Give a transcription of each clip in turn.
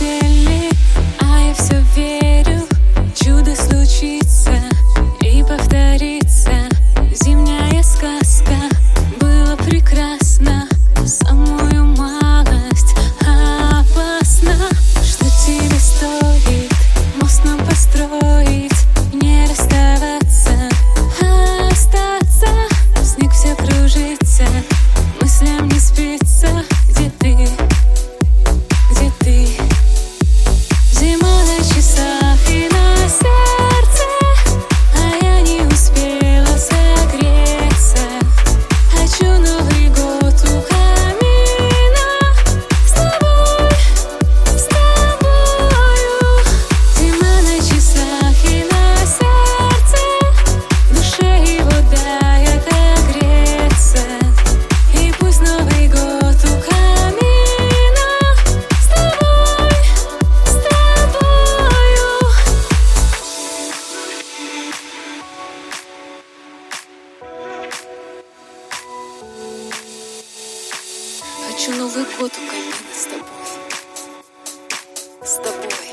постели, а я все верю, чудо случится и повторится. Зимняя сказка, было прекрасно, самую малость опасно. Что тебе стоит мост нам построить, не расставаться, а остаться? Снег все кружится, мыслям не спится. Где ты? Где ты? Зима на часах и на сердце, а я не успела согреться. Хочу Новый год у камина с тобой, с тобою. Зима на часах и на сердце, в душе его дай отогреться. И пусть Новый год у камина с тобой, с тобою. Хочу Новый год у камина с тобой, с тобой.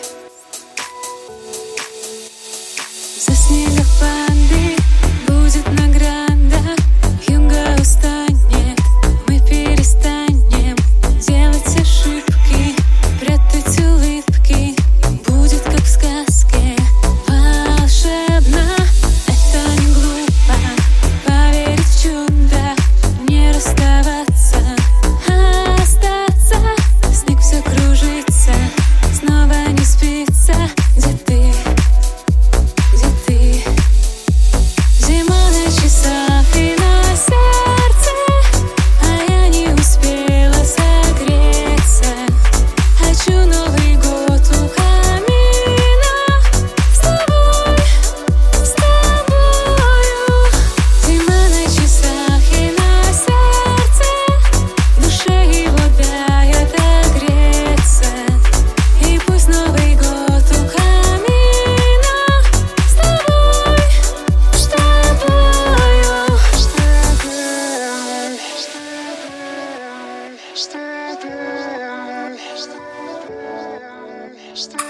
За снегопады будет награда, юга устанет, мы перестанем делать ошибки, прятать улыбки. Будет как в сказке, волшебно. Это не глупо, поверить в чудо, не расставаться, а остаться. Снег все кружится, снова не спится. Где ты? Где ты? Зима на часах и на сердце, а я не успела согреться. Хочу Новый год у камина с тобой, с тобою. Зима на часах и на сердце, в душе его дай отогреться. И пусть Новый год у камина с тобой, с тобою. Что